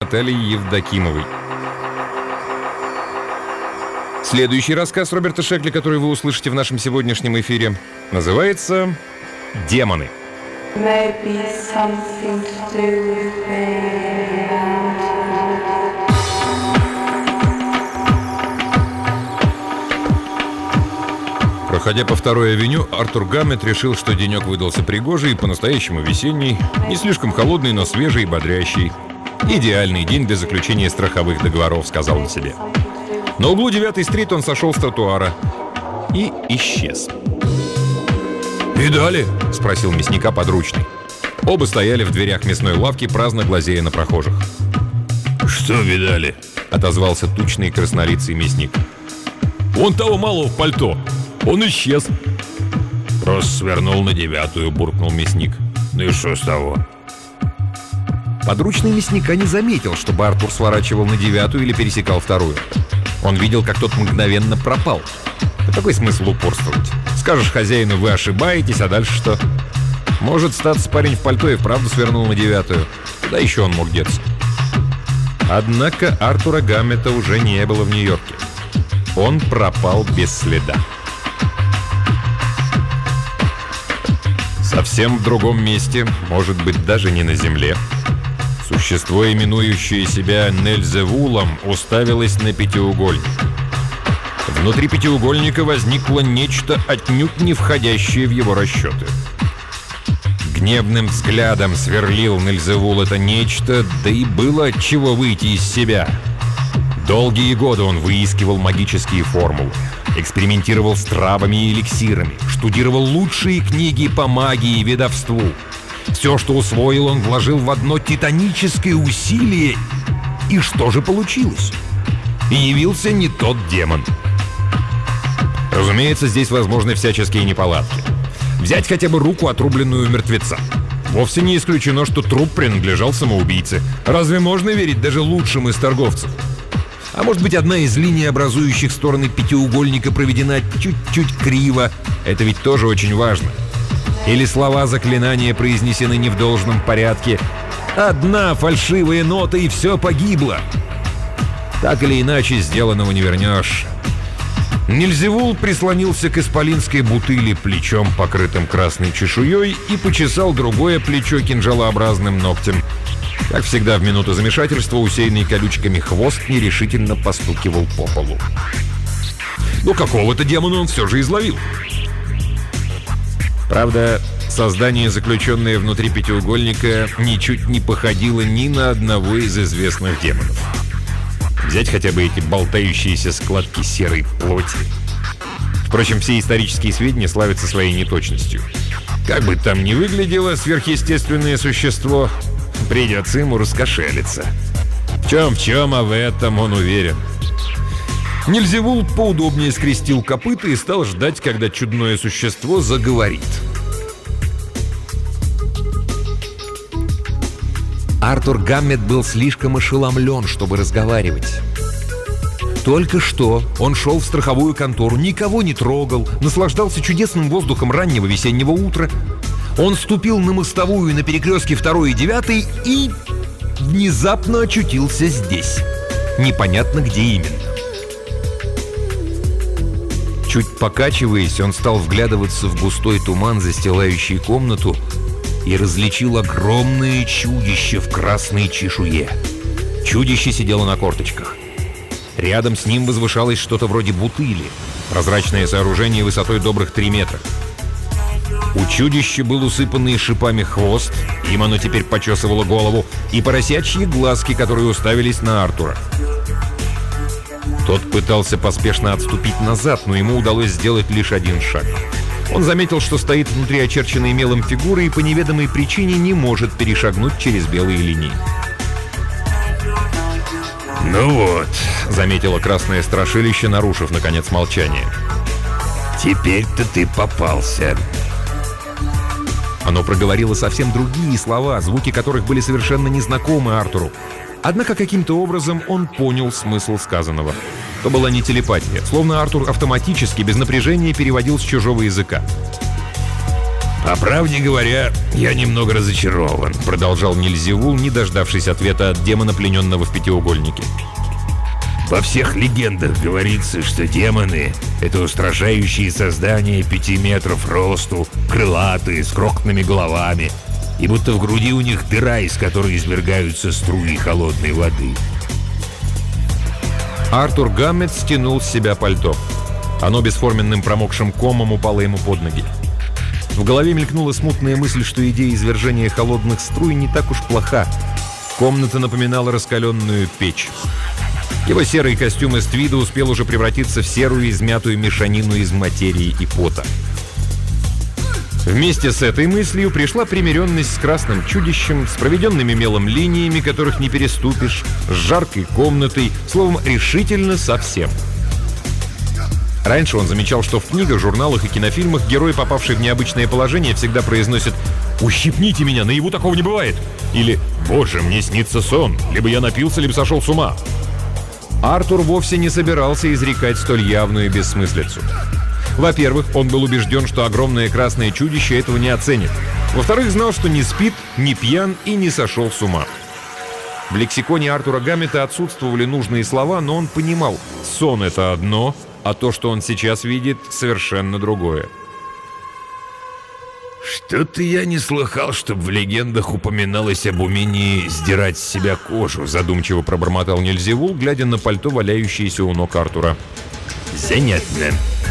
Натальей Евдокимовой. Следующий рассказ Роберта Шекли, который вы услышите в нашем сегодняшнем эфире, называется «Демоны». Проходя по 2-й авеню, Артур Гаммет решил, что денек выдался пригожий и по-настоящему весенний, не слишком холодный, но свежий и бодрящий. «Идеальный день для заключения страховых договоров», — сказал он себе. На углу 9-й стрит он сошел с тротуара и исчез. «Видали?» — спросил мясника подручный. Оба стояли в дверях мясной лавки, праздно глазея на прохожих. «Что видали?» — отозвался тучный краснолицый мясник. «Вон того малого в пальто. Он исчез». «Просто свернул на 9-ю», — буркнул мясник. «Ну и что с того?» Подручный мясника не заметил, чтобы Артур сворачивал на 9-ю или пересекал 2-ю. Он видел, как тот мгновенно пропал. А какой смысл упорствовать? Скажешь хозяину: вы ошибаетесь, а дальше что? Может, статься парень в пальто и вправду свернул на 9-ю. Куда еще он мог деться? Однако Артура Гаммета уже не было в Нью-Йорке. Он пропал без следа. Совсем в другом месте, может быть, даже не на земле, существо, именующее себя Нельзевулом, уставилось на пятиугольник. Внутри пятиугольника возникло нечто, отнюдь не входящее в его расчеты. Гневным взглядом сверлил Нельзевул это нечто, да и было от чего выйти из себя. Долгие годы он выискивал магические формулы, экспериментировал с травами и эликсирами, штудировал лучшие книги по магии и ведовству. Все, что усвоил, он вложил в одно титаническое усилие. И что же получилось? И явился не тот демон. Разумеется, здесь возможны всяческие неполадки. Взять хотя бы руку, отрубленную у мертвеца. Вовсе не исключено, что труп принадлежал самоубийце. Разве можно верить даже лучшим из торговцев? А может быть, одна из линий, образующих стороны пятиугольника, проведена чуть-чуть криво. Это ведь тоже очень важно. Или слова заклинания произнесены не в должном порядке. Одна фальшивая нота, и все погибло. Так или иначе, сделанного не вернешь. Нельзевул прислонился к исполинской бутыли плечом, покрытым красной чешуей, и почесал другое плечо кинжалообразным ногтем. Как всегда, в минуту замешательства усеянный колючками хвост нерешительно постукивал по полу. Но какого-то демона он все же изловил. Правда, создание, заключенное внутри пятиугольника, ничуть не походило ни на одного из известных демонов. Взять хотя бы эти болтающиеся складки серой плоти. Впрочем, все исторические сведения славятся своей неточностью. Как бы там ни выглядело сверхъестественное существо, придется ему раскошелиться. В чем, а в этом он уверен. Нельзевул поудобнее скрестил копыта и стал ждать, когда чудное существо заговорит. Артур Гаммет был слишком ошеломлен, чтобы разговаривать. Только что он шел в страховую контору, никого не трогал, наслаждался чудесным воздухом раннего весеннего утра. Он ступил на мостовую на перекрестке 2-й и 9-й и внезапно очутился здесь. Непонятно, где именно. Чуть покачиваясь, он стал вглядываться в густой туман, застилающий комнату, и различил огромное чудище в красной чешуе. Чудище сидело на корточках. Рядом с ним возвышалось что-то вроде бутыли, прозрачное сооружение высотой добрых 3 метра. У чудища был усыпанный шипами хвост, им оно теперь почесывало голову, и поросячьи глазки, которые уставились на Артура. Тот пытался поспешно отступить назад, но ему удалось сделать лишь один шаг. Он заметил, что стоит внутри очерченной мелом фигуры и по неведомой причине не может перешагнуть через белые линии. «Ну вот», — заметило красное страшилище, нарушив, наконец, молчание. «Теперь-то ты попался». Оно проговорило совсем другие слова, звуки которых были совершенно незнакомы Артуру. Однако каким-то образом он понял смысл сказанного. То была не телепатия, словно Артур автоматически, без напряжения переводил с чужого языка. «По правде говоря, я немного разочарован», — продолжал Нильзевул, не дождавшись ответа от демона, плененного в пятиугольнике. «Во всех легендах говорится, что демоны — это устрашающие создания 5 метров росту, крылатые, с крохотными головами, и будто в груди у них дыра, из которой извергаются струи холодной воды». Артур Гаммет стянул с себя пальто. Оно бесформенным промокшим комом упало ему под ноги. В голове мелькнула смутная мысль, что идея извержения холодных струй не так уж плоха. Комната напоминала раскаленную печь. Его серый костюм из твида успел уже превратиться в серую измятую мешанину из материи и пота. Вместе с этой мыслью пришла примиренность с красным чудищем, с проведенными мелом линиями, которых не переступишь, с жаркой комнатой, словом, решительно со всем. Раньше он замечал, что в книгах, журналах и кинофильмах герой, попавший в необычное положение, всегда произносит «Ущипните меня, наяву такого не бывает!» или «Боже, мне снится сон, либо я напился, либо сошел с ума». Артур вовсе не собирался изрекать столь явную бессмыслицу. Во-первых, он был убежден, что огромное красное чудище этого не оценит. Во-вторых, знал, что не спит, не пьян и не сошел с ума. В лексиконе Артура Гаммета отсутствовали нужные слова, но он понимал, сон — это одно, а то, что он сейчас видит, совершенно другое. «Что-то я не слыхал, чтобы в легендах упоминалось об умении сдирать с себя кожу», — задумчиво пробормотал Нильзевул, глядя на пальто, валяющееся у ног Артура. «Занятно».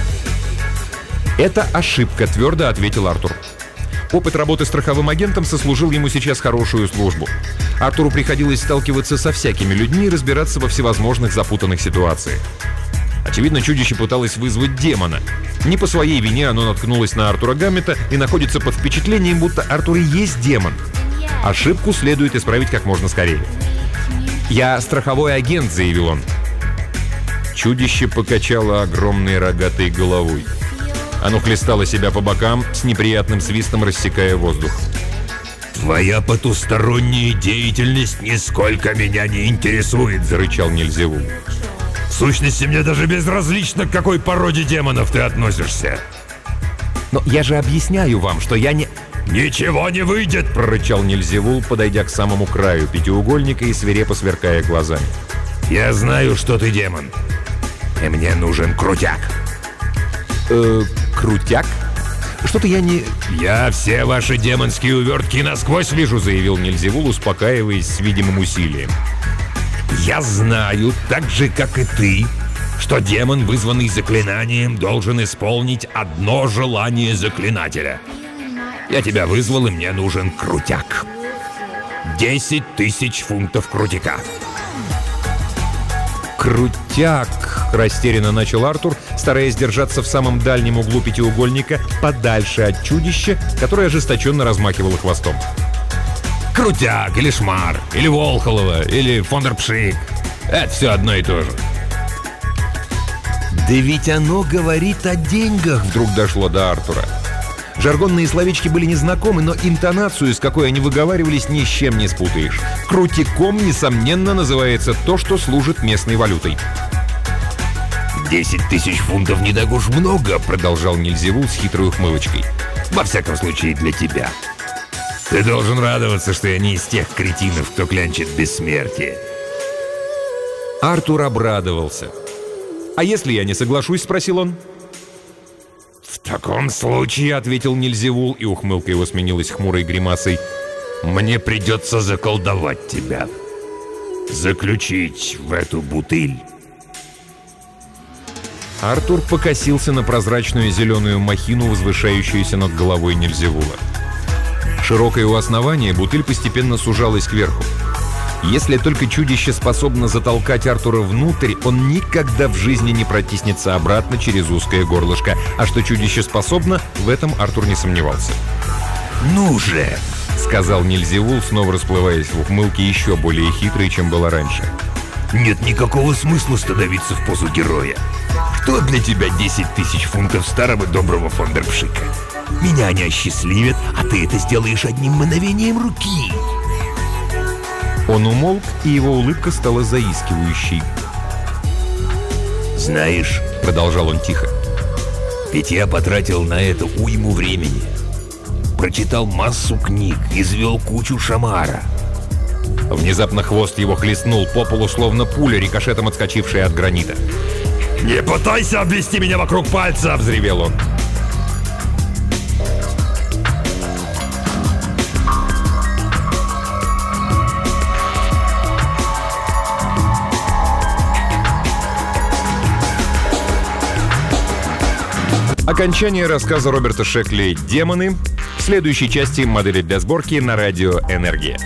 «Это ошибка», — твердо ответил Артур. Опыт работы страховым агентом сослужил ему сейчас хорошую службу. Артуру приходилось сталкиваться со всякими людьми и разбираться во всевозможных запутанных ситуациях. Очевидно, чудище пыталось вызвать демона. Не по своей вине оно наткнулось на Артура Гаммета и находится под впечатлением, будто Артур и есть демон. Ошибку следует исправить как можно скорее. «Я страховой агент», — заявил он. Чудище покачало огромной рогатой головой. Оно хлестало себя по бокам, с неприятным свистом рассекая воздух. «Твоя потусторонняя деятельность нисколько меня не интересует», — зарычал Нильзевул. «В сущности, мне даже безразлично, к какой породе демонов ты относишься». «Но я же объясняю вам, что я не...» «Ничего не выйдет!» — прорычал Нильзевул, подойдя к самому краю пятиугольника и свирепо сверкая глазами. «Я знаю, что ты демон, и мне нужен крутяк». Крутяк? Что-то я не... «Я все ваши демонские увертки насквозь вижу», — заявил Нильзевул, успокаиваясь с видимым усилием. «Я знаю, так же, как и ты, что демон, вызванный заклинанием, должен исполнить одно желание заклинателя. Я тебя вызвал, и мне нужен крутяк. 10 000 фунтов крутяка». «Крутяк», — растерянно начал Артур, стараясь держаться в самом дальнем углу пятиугольника, подальше от чудища, которое ожесточенно размахивало хвостом. «Крутяк, или Шмар, или Волхолова, или Фондерпшик. Это все одно и то же». «Да ведь оно говорит о деньгах», — вдруг дошло до Артура. Жаргонные словечки были незнакомы, но интонацию, с какой они выговаривались, ни с чем не спутаешь. Крутиком, несомненно, называется то, что служит местной валютой. 10 000 фунтов не так уж много», — продолжал Нильзевул с хитрой ухмылочкой. «Во всяком случае, для тебя. Ты должен радоваться, что я не из тех кретинов, кто клянчит бессмертие». Артур обрадовался. «А если я не соглашусь?» — спросил он. «В таком случае», — ответил Нильзевул, и ухмылка его сменилась хмурой гримасой, «мне придется заколдовать тебя. Заключить в эту бутыль». Артур покосился на прозрачную зеленую махину, возвышающуюся над головой Нильзевула. Широкая у основания, бутыль постепенно сужалась кверху. Если только чудище способно затолкать Артура внутрь, он никогда в жизни не протиснется обратно через узкое горлышко. А что чудище способно, в этом Артур не сомневался. «Ну же!» — сказал Нильзевул, снова расплываясь в ухмылке еще более хитрой, чем было раньше. «Нет никакого смысла становиться в позу героя. Что для тебя 10 000 фунтов старого доброго Фондерпшика? Меня они осчастливят, а ты это сделаешь одним мгновением руки». Он умолк, и его улыбка стала заискивающей. «Знаешь, — продолжал он тихо, — ведь я потратил на это уйму времени. прочитал массу книг, извел кучу шамара. Внезапно хвост его хлестнул по полу, словно пуля, рикошетом отскочившая от гранита. «Не пытайся обвести меня вокруг пальца!» — взревел он. Окончание рассказа Роберта Шекли «Демоны» в следующей части «Модели для сборки» на радио «Энергия».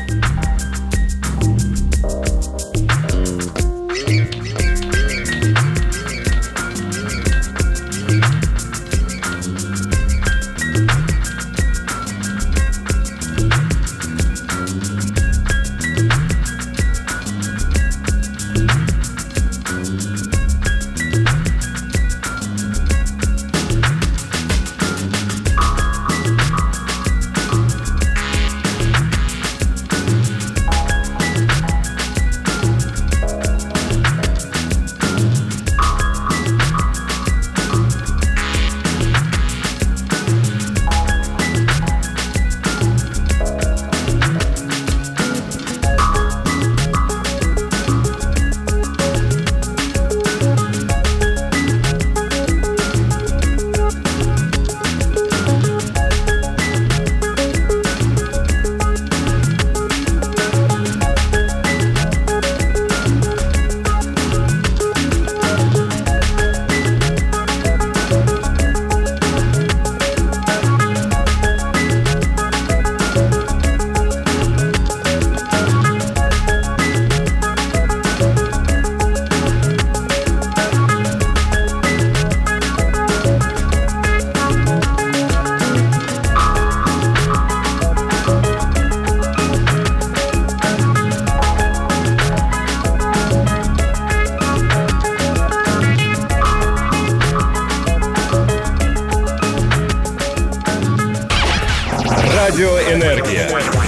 Энергия.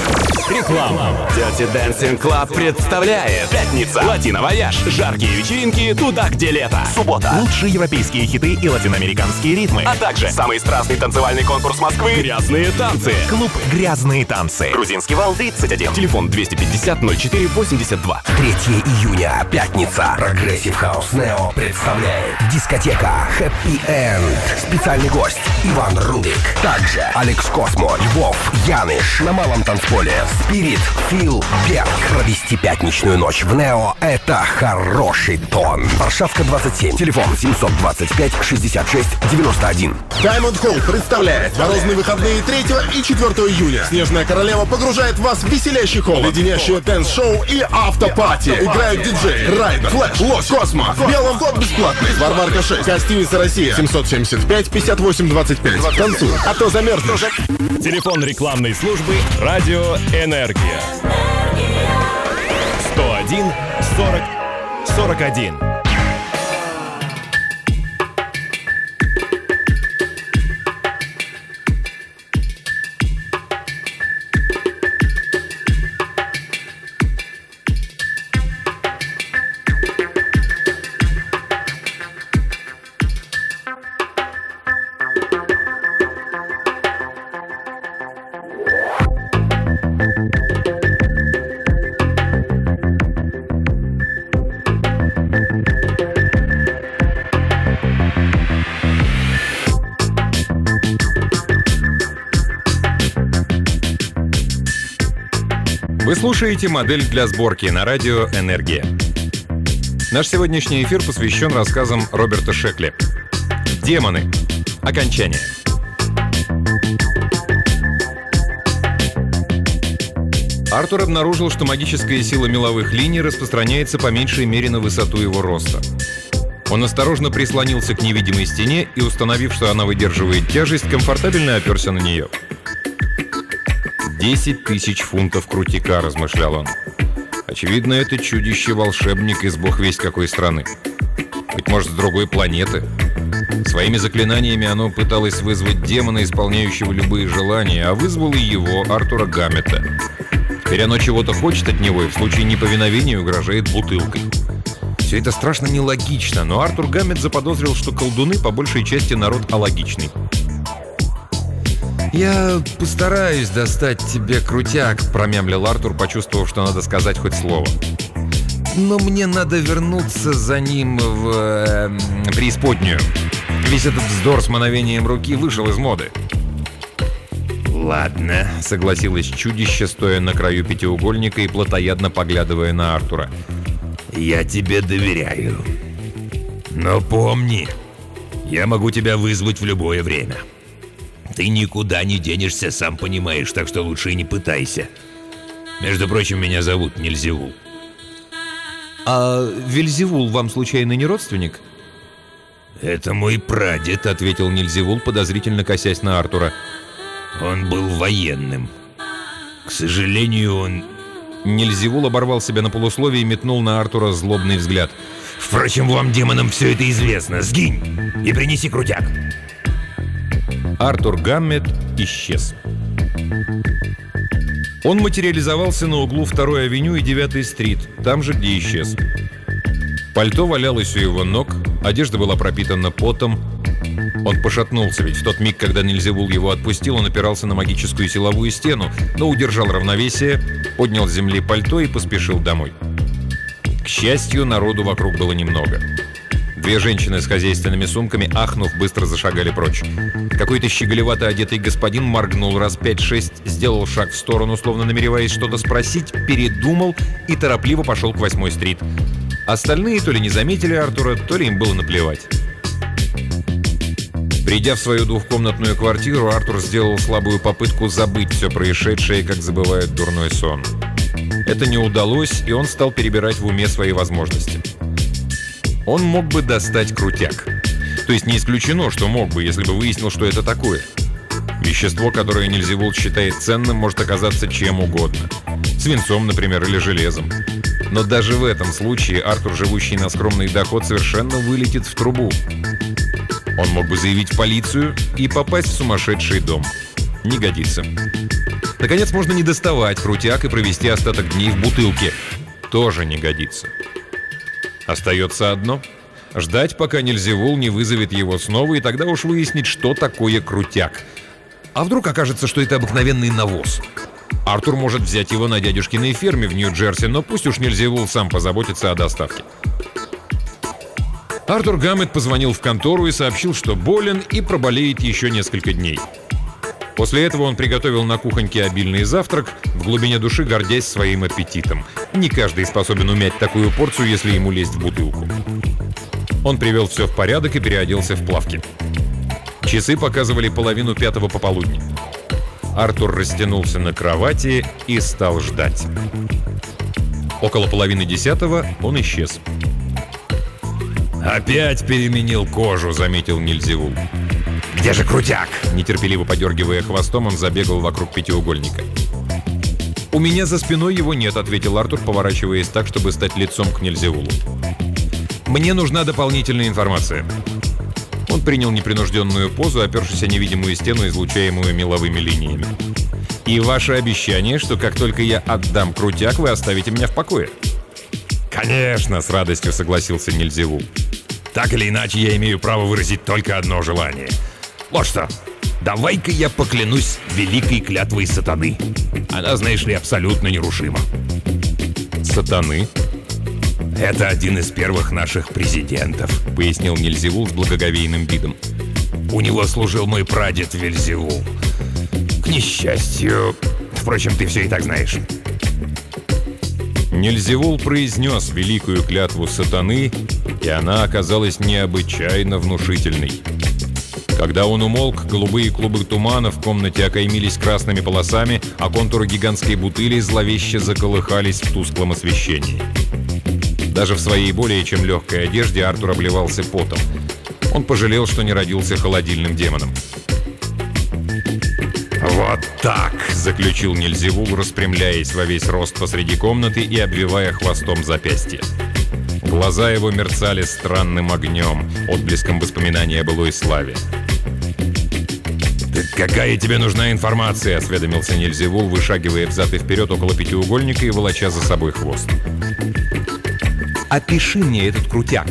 Реклама. Dirty Dancing Club представляет: пятница, Латино-вояж, жаркие вечеринки туда, где лето. Суббота, лучшие европейские хиты и латиноамериканские ритмы, а также самый страстный танцевальный конкурс Москвы «Грязные танцы». Клуб «Грязные танцы». Грузинский вал 31. Телефон 250-04-82. 3 июня, пятница. Прогрессив Хаус Нео представляет дискотека Happy End. Специальный гость Иван Рубик. Также Алекс Космо, Львов, Яныш. На малом танцполе Спирит, Фил, Берг. Провести пятничную ночь в Нео — это хороший тон. Варшавка 27. Телефон 725-66-91. Diamond Hall представляет морозные выходные 3 и 4 июня. Снежная королева погружает вас в веселящий холод, леденящее дэнс-шоу и автопати. Играют диджей Райдер, Флэш, Лось, Космо. В белом вход бесплатный. Варварка 6. Гостиница «Россия». 775-58-25. Танцуй, а то замерзнешь. Телефон рекламной службы «Радио Энергия». 101 40 41. Вы слушаете «Модель для сборки» на радио «Энергия». Наш сегодняшний эфир посвящен рассказам Роберта Шекли. «Демоны. Окончание». Артур обнаружил, что магическая сила меловых линий распространяется по меньшей мере на высоту его роста. Он осторожно прислонился к невидимой стене и, установив, что она выдерживает тяжесть, комфортабельно оперся на нее. 10 тысяч фунтов крутика, размышлял он. Очевидно, это чудище-волшебник из бог весть какой страны. Быть может, с другой планеты. Своими заклинаниями оно пыталось вызвать демона, исполняющего любые желания, а вызвало его, Артура Гаммета. Теперь оно чего-то хочет от него и в случае неповиновения угрожает бутылкой. Все это страшно нелогично, но Артур Гаммет заподозрил, что колдуны по большей части народ алогичный. «Я постараюсь достать тебе крутяк», — промямлил Артур, почувствовав, что надо сказать хоть слово. «Но мне надо вернуться за ним в преисподнюю. Весь этот вздор с мановением руки вышел из моды». «Ладно», — согласилось чудище, стоя на краю пятиугольника и плотоядно поглядывая на Артура. «Я тебе доверяю. Но помни, я могу тебя вызвать в любое время. Ты никуда не денешься, сам понимаешь, так что лучше и не пытайся. Между прочим, меня зовут Нильзевул». «А Вельзевул вам случайно не родственник?» «Это мой прадед», — ответил Нильзевул, подозрительно косясь на Артура. «Он был военным. К сожалению, он...» Нильзевул оборвал себя на полусловие и метнул на Артура злобный взгляд. «Впрочем, вам, демонам, все это известно. Сгинь и принеси крутяк». Артур Гаммет исчез. Он материализовался на углу 2-й авеню и 9-й стрит, там же, где исчез. Пальто валялось у его ног, одежда была пропитана потом. Он пошатнулся, ведь в тот миг, когда Нильзевул его отпустил, он опирался на магическую силовую стену, но удержал равновесие, поднял с земли пальто и поспешил домой. К счастью, народу вокруг было немного. 2 женщины с хозяйственными сумками, ахнув, быстро зашагали прочь. Какой-то щеголевато одетый господин моргнул раз 5-6, сделал шаг в сторону, словно намереваясь что-то спросить, передумал и торопливо пошел к 8-й стрит. Остальные то ли не заметили Артура, то ли им было наплевать. Придя в свою двухкомнатную квартиру, Артур сделал слабую попытку забыть все происшедшее, как забывают дурной сон. Это не удалось, и он стал перебирать в уме свои возможности. Он мог бы достать крутяк. То есть не исключено, что мог бы, если бы выяснил, что это такое. Вещество, которое Нильзевул считает ценным, может оказаться чем угодно. Свинцом, например, или железом. Но даже в этом случае Артур, живущий на скромный доход, совершенно вылетит в трубу. Он мог бы заявить в полицию и попасть в сумасшедший дом. Не годится. Наконец, можно не доставать крутяк и провести остаток дней в бутылке. Тоже не годится. Остается одно — ждать, пока Нильзевул не вызовет его снова, и тогда уж выяснить, что такое крутяк. А вдруг окажется, что это обыкновенный навоз? Артур может взять его на дядюшкиной ферме в Нью-Джерси, но пусть уж Нильзевул сам позаботится о доставке. Артур Гаммет позвонил в контору и сообщил, что болен и проболеет еще несколько дней. После этого он приготовил на кухоньке обильный завтрак, в глубине души гордясь своим аппетитом. Не каждый способен умять такую порцию, если ему лезть в бутылку. Он привел все в порядок и переоделся в плавки. Часы показывали 4:30 пополудни. Артур растянулся на кровати и стал ждать. Около 9:30 он исчез. «Опять переменил кожу», — заметил Нильзевул. «Где же крутяк?» Нетерпеливо подергивая хвостом, он забегал вокруг пятиугольника. «У меня за спиной его нет», — ответил Артур, поворачиваясь так, чтобы стать лицом к Нильзевулу. «Мне нужна дополнительная информация». Он принял непринужденную позу, опершись о невидимую стену, излучаемую меловыми линиями. «И ваше обещание, что как только я отдам крутяк, вы оставите меня в покое?» «Конечно», — с радостью согласился Нильзевул. «Так или иначе, я имею право выразить только одно желание. Вот что, давай-ка я поклянусь великой клятвой сатаны. Она, знаешь ли, абсолютно нерушима». «Сатаны?» «Это один из первых наших президентов», — пояснил Нильзевул с благоговейным видом. «У него служил мой прадед Вельзевул. К несчастью... Впрочем, ты все и так знаешь». Нильзевул произнес великую клятву сатаны, и она оказалась необычайно внушительной. Когда он умолк, голубые клубы тумана в комнате окаймились красными полосами, а контуры гигантской бутыли зловеще заколыхались в тусклом освещении. Даже в своей более чем легкой одежде Артур обливался потом. Он пожалел, что не родился холодильным демоном. «Вот так!» — заключил Нильзевул, распрямляясь во весь рост посреди комнаты и обвивая хвостом запястье. Глаза его мерцали странным огнем, отблеском воспоминания о былой славе. «Так какая тебе нужна информация?» — осведомился Нильзевул, вышагивая взад и вперед около пятиугольника и волоча за собой хвост. «Опиши мне этот крутяк».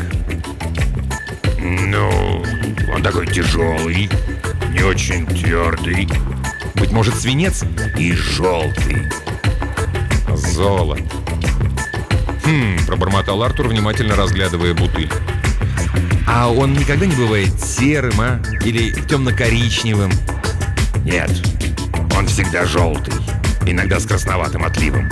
«Ну, он такой тяжелый, не очень твердый. Быть может, свинец? И желтый. Золото. Пробормотал Артур, внимательно разглядывая бутыль. А он никогда не бывает серым, а? Или темно-коричневым? Нет, он всегда желтый. Иногда с красноватым отливом.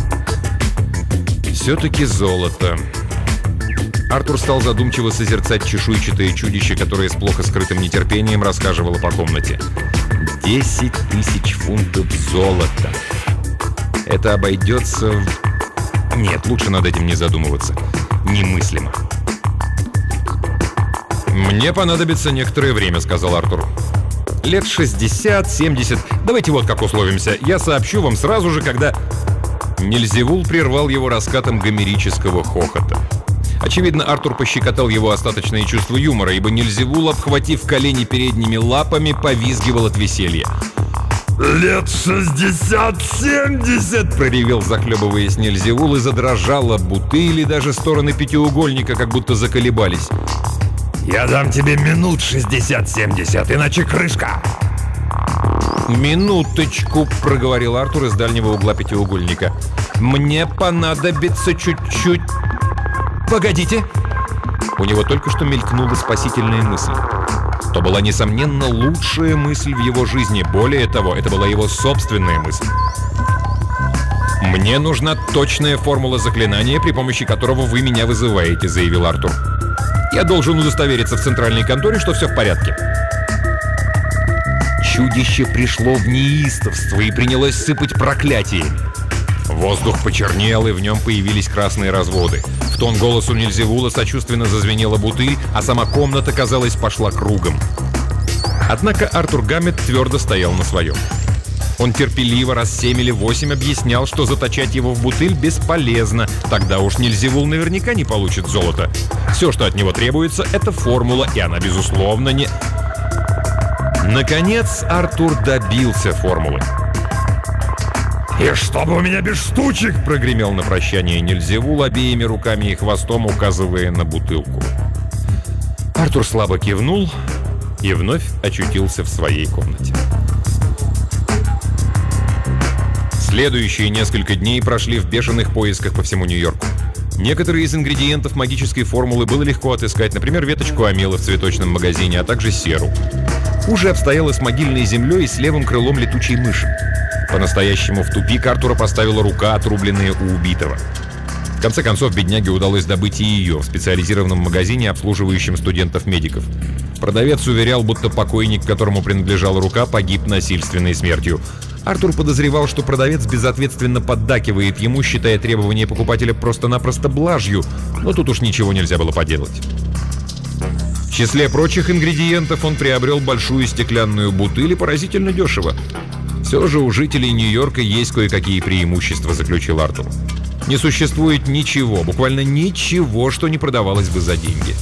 Все-таки золото. Артур стал задумчиво созерцать чешуйчатое чудище, которое с плохо скрытым нетерпением расхаживало по комнате. 10 000 фунтов золота. Это обойдется... Нет, лучше над этим не задумываться. Немыслимо. «Мне понадобится некоторое время», — сказал Артур. «Лет 60-70. Давайте вот как условимся. Я сообщу вам сразу же, когда...» Нильзевул прервал его раскатом гомерического хохота. Очевидно, Артур пощекотал его остаточное чувство юмора, ибо Нильзевул, обхватив колени передними лапами, повизгивал от веселья. «Лет 60-70!» — проревел, захлебываясь, Нильзевул, и задрожала бутыль, и даже стороны пятиугольника как будто заколебались. «Я дам тебе минут 60-70, иначе крышка!» «Минуточку», — проговорил Артур из дальнего угла пятиугольника. «Мне понадобится чуть-чуть...» «Погодите!» У него только что мелькнула спасительная мысль. То была, несомненно, лучшая мысль в его жизни. Более того, это была его собственная мысль. «Мне нужна точная формула заклинания, при помощи которого вы меня вызываете», — заявил Артур. «Я должен удостовериться в центральной конторе, что все в порядке». Чудище пришло в неистовство и принялось сыпать проклятиями. Воздух почернел, и в нем появились красные разводы. В тон голосу Нильзевула сочувственно зазвенела бутыль, а сама комната, казалось, пошла кругом. Однако Артур Гаммет твердо стоял на своем. Он терпеливо раз 7 или 8 объяснял, что заточать его в бутыль бесполезно. Тогда уж Нильзевул наверняка не получит золото. Все, что от него требуется, это формула, и она, безусловно, не... Наконец, Артур добился формулы. «И чтобы у меня без штучек!» — прогремел на прощание Нильзевул, обеими руками и хвостом указывая на бутылку. Артур слабо кивнул и вновь очутился в своей комнате. Следующие несколько дней прошли в бешеных поисках по всему Нью-Йорку. Некоторые из ингредиентов магической формулы было легко отыскать, например, веточку амела в цветочном магазине, а также серу. Хуже обстояло с могильной землей и с левым крылом летучей мыши. По-настоящему в тупик Артура поставила рука, отрубленная у убитого. В конце концов, бедняге удалось добыть и ее в специализированном магазине, обслуживающем студентов-медиков. Продавец уверял, будто покойник, которому принадлежала рука, погиб насильственной смертью. Артур подозревал, что продавец безответственно поддакивает ему, считая требования покупателя просто-напросто блажью, но тут уж ничего нельзя было поделать. В числе прочих ингредиентов он приобрел большую стеклянную бутыль и поразительно дешево. Все же у жителей Нью-Йорка есть кое-какие преимущества, заключил Артур. Не существует ничего, буквально ничего, что не продавалось бы за деньги.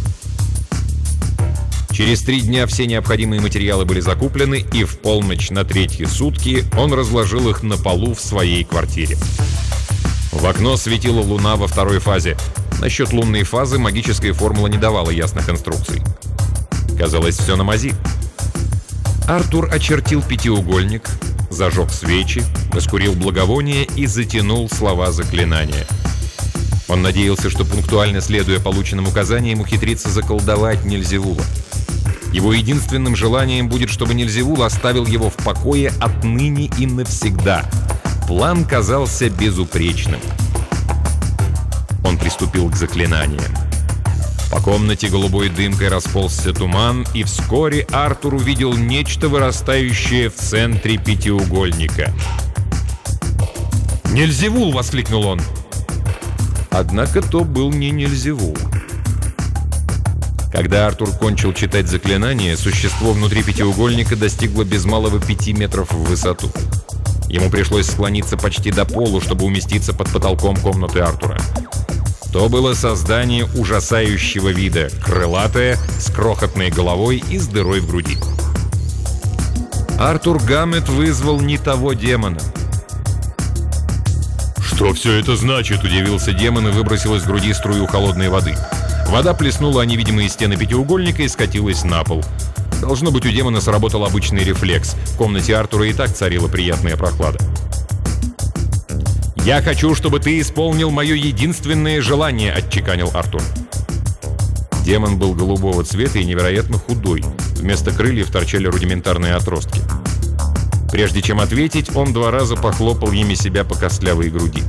Через 3 дня все необходимые материалы были закуплены, и в полночь на 3-е сутки он разложил их на полу в своей квартире. В окно светила луна во 2-й фазе. Насчет лунной фазы магическая формула не давала ясных инструкций. Казалось, все на мази. Артур очертил пятиугольник, зажег свечи, раскурил благовоние и затянул слова заклинания. Он надеялся, что, пунктуально следуя полученным указаниям, ухитрится заколдовать Нильзевула. Его единственным желанием будет, чтобы Нильзевул оставил его в покое отныне и навсегда. План казался безупречным. Он приступил к заклинаниям. По комнате голубой дымкой расползся туман, и вскоре Артур увидел нечто, вырастающее в центре пятиугольника. «Нильзевул!» — воскликнул он. Однако то был не Нильзевул. Когда Артур кончил читать заклинание, существо внутри пятиугольника достигло без малого 5 метров в высоту. Ему пришлось склониться почти до полу, чтобы уместиться под потолком комнаты Артура. То было создание ужасающего вида, крылатое, с крохотной головой и с дырой в груди. Артур Гаммет вызвал не того демона. «Что все это значит?» — удивился демон и выбросил из груди струю холодной воды. Вода плеснула о невидимые стены пятиугольника и скатилась на пол. Должно быть, у демона сработал обычный рефлекс. В комнате Артура и так царила приятная прохлада. «Я хочу, чтобы ты исполнил мое единственное желание», — отчеканил Артур. Демон был голубого цвета и невероятно худой. Вместо крыльев торчали рудиментарные отростки. Прежде чем ответить, он 2 раза похлопал ими себя по костлявой груди.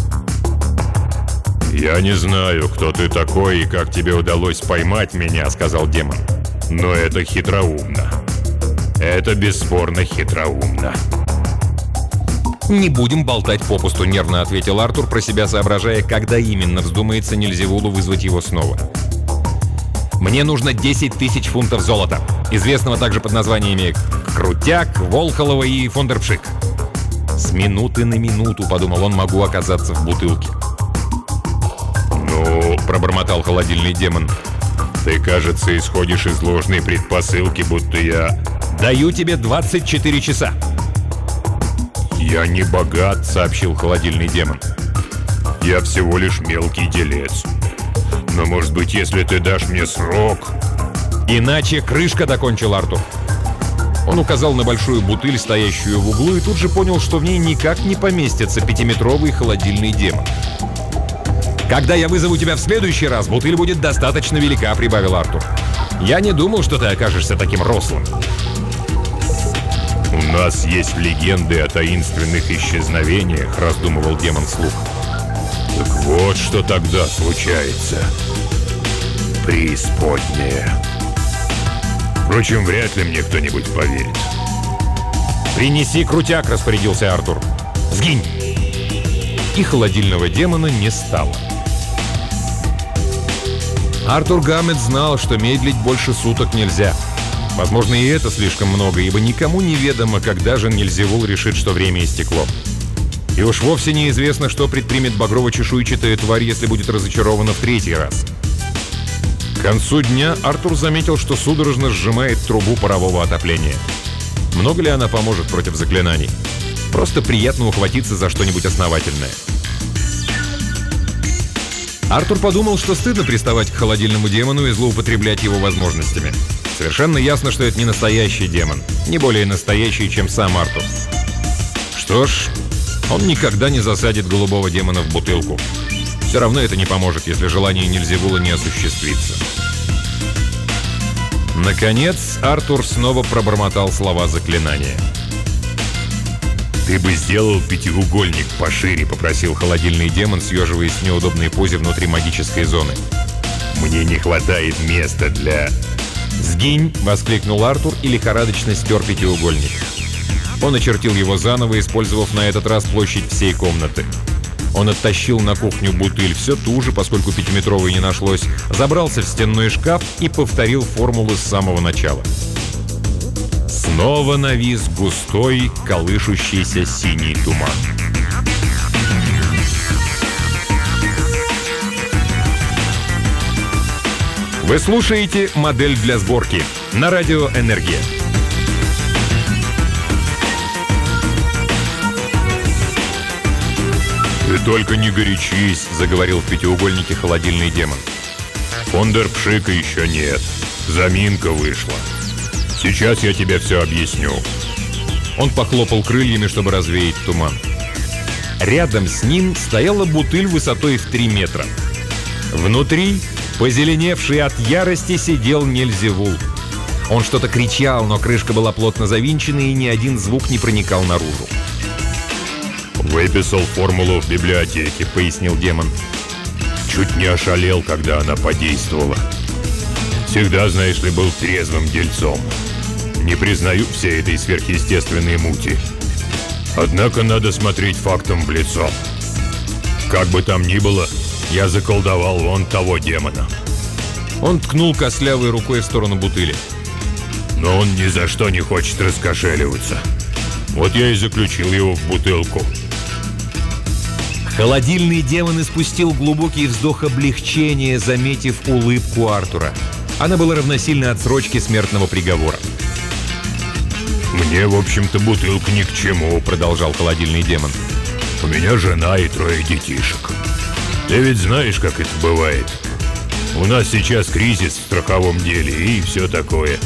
«Я не знаю, кто ты такой и как тебе удалось поймать меня», — сказал демон. «Но это хитроумно. Это бесспорно хитроумно». «Не будем болтать попусту», — нервно ответил Артур, про себя соображая, когда именно вздумается Нильзевулу вызвать его снова. «Мне нужно 10 000 фунтов золота, известного также под названиями Крутяк, Волхолова и Фондерпшик». «С минуты на минуту», — подумал он, — «могу оказаться в бутылке». «Ну», — пробормотал холодильный демон, — «ты, кажется, исходишь из ложной предпосылки, будто я...» «Даю тебе 24 часа». «Я не богат», — сообщил холодильный демон. «Я всего лишь мелкий делец. Но, может быть, если ты дашь мне срок...» «Иначе крышка», — докончил Артур. Он указал на большую бутыль, стоящую в углу, и тут же понял, что в ней никак не поместится 5-метровый холодильный демон. «Когда я вызову тебя в следующий раз, бутыль будет достаточно велика», — прибавил Артур. «Я не думал, что ты окажешься таким рослым». «У нас есть легенды о таинственных исчезновениях», — раздумывал демон вслух. «Так вот, что тогда случается. Преисподняя. Впрочем, вряд ли мне кто-нибудь поверит». «Принеси крутяк», — распорядился Артур. «Сгинь!» И холодильного демона не стало. Артур Гаммет знал, что медлить больше суток нельзя. Возможно, и это слишком много, ибо никому не ведомо, когда же Нильзевул решит, что время истекло. И уж вовсе неизвестно, что предпримет багрово-чешуйчатая тварь, если будет разочарована в 3-й раз. К концу дня Артур заметил, что судорожно сжимает трубу парового отопления. Много ли она поможет против заклинаний? Просто приятно ухватиться за что-нибудь основательное. Артур подумал, что стыдно приставать к холодильному демону и злоупотреблять его возможностями. Совершенно ясно, что это не настоящий демон, не более настоящий, чем сам Артур. Что ж, он никогда не засадит голубого демона в бутылку. Все равно это не поможет, если желание Нильзевула не осуществится. Наконец, Артур снова пробормотал слова заклинания. «Ты бы сделал пятиугольник пошире», — попросил холодильный демон, съеживаясь в неудобной позе внутри магической зоны. «Мне не хватает места для...» «Сгинь!» — воскликнул Артур и лихорадочно стер пятиугольник. Он очертил его заново, использовав на этот раз площадь всей комнаты. Он оттащил на кухню бутыль все ту же, поскольку 5-метровой не нашлось, забрался в стенной шкаф и повторил формулу с самого начала. Снова навис густой, колышущийся синий туман. Вы слушаете «Модель для сборки» на радио «Энергия». «Ты только не горячись», — заговорил в пятиугольнике холодильный демон. «Фондерпшика еще нет. Заминка вышла. Сейчас я тебе все объясню». Он похлопал крыльями, чтобы развеять туман. Рядом с ним стояла бутыль высотой в 3 метра. Внутри, позеленевший от ярости, сидел Нильзевул. Он что-то кричал, но крышка была плотно завинчена, и ни один звук не проникал наружу. «Выписал формулу в библиотеке», — пояснил демон. «Чуть не ошалел, когда она подействовала. Всегда, знаешь ли, был трезвым дельцом. Не признаю всей этой сверхъестественной мути. Однако надо смотреть фактам в лицо. Как бы там ни было, я заколдовал вон того демона». Он ткнул костлявой рукой в сторону бутыли. «Но он ни за что не хочет раскошеливаться. Вот я и заключил его в бутылку». Холодильный демон испустил глубокий вздох облегчения, заметив улыбку Артура. Она была равносильна отсрочке смертного приговора. «Мне, в общем-то, бутылка ни к чему», — продолжал холодильный демон. «У меня жена и 3 детишек. Ты ведь знаешь, как это бывает. У нас сейчас кризис в страховом деле и все такое.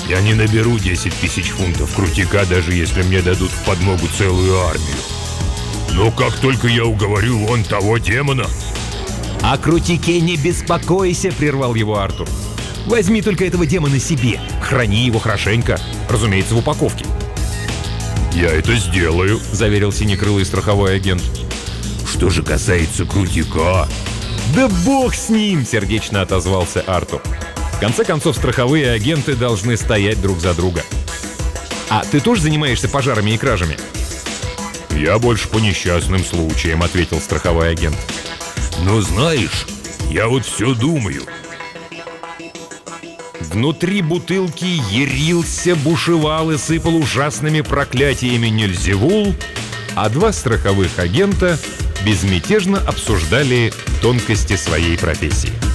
Я не наберу 10 тысяч фунтов крутика, даже если мне дадут в подмогу целую армию. Но как только я уговорю вон того демона... «О крутике не беспокойся», — прервал его Артур. «Возьми только этого демона себе, храни его хорошенько, разумеется, в упаковке». «Я это сделаю», — заверил синекрылый страховой агент. «Что же касается крутика...» «Да бог с ним!» — сердечно отозвался Артур. В конце концов, страховые агенты должны стоять друг за друга. «А ты тоже занимаешься пожарами и кражами?» «Я больше по несчастным случаям», — ответил страховой агент. «Но знаешь, я вот все думаю». Внутри бутылки ярился, бушевал и сыпал ужасными проклятиями Нильзевул, а два страховых агента безмятежно обсуждали тонкости своей профессии.